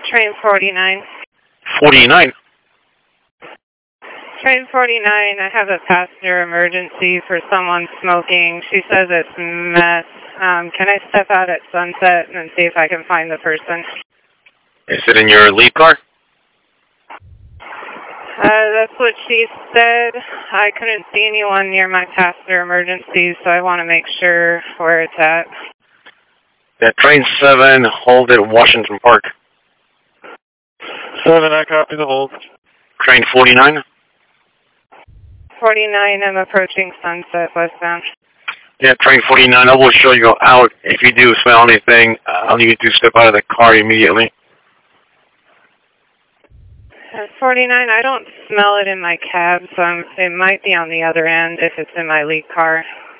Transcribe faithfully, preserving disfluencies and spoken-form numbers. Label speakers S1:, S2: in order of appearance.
S1: Train forty-nine.
S2: forty-nine?
S1: Train forty-nine, I have a passenger emergency for someone smoking. She says it's meth. Um, can I step out at Sunset and see if I can find the person?
S2: Is it in your lead car?
S1: Uh, that's what she said. I couldn't see anyone near my passenger emergency, so I want to make sure where it's at.
S2: Yeah, train seven, hold at Washington Park.
S3: seven, I copy the hold.
S2: Train forty-nine?
S1: forty-nine, I'm approaching Sunset westbound.
S2: Yeah, train forty-nine, I will show you out. If you do smell anything, I'll need you to step out of the car immediately.
S1: Uh, forty-nine, I don't smell it in my cab, so I'm, it might be on the other end if it's in my lead car.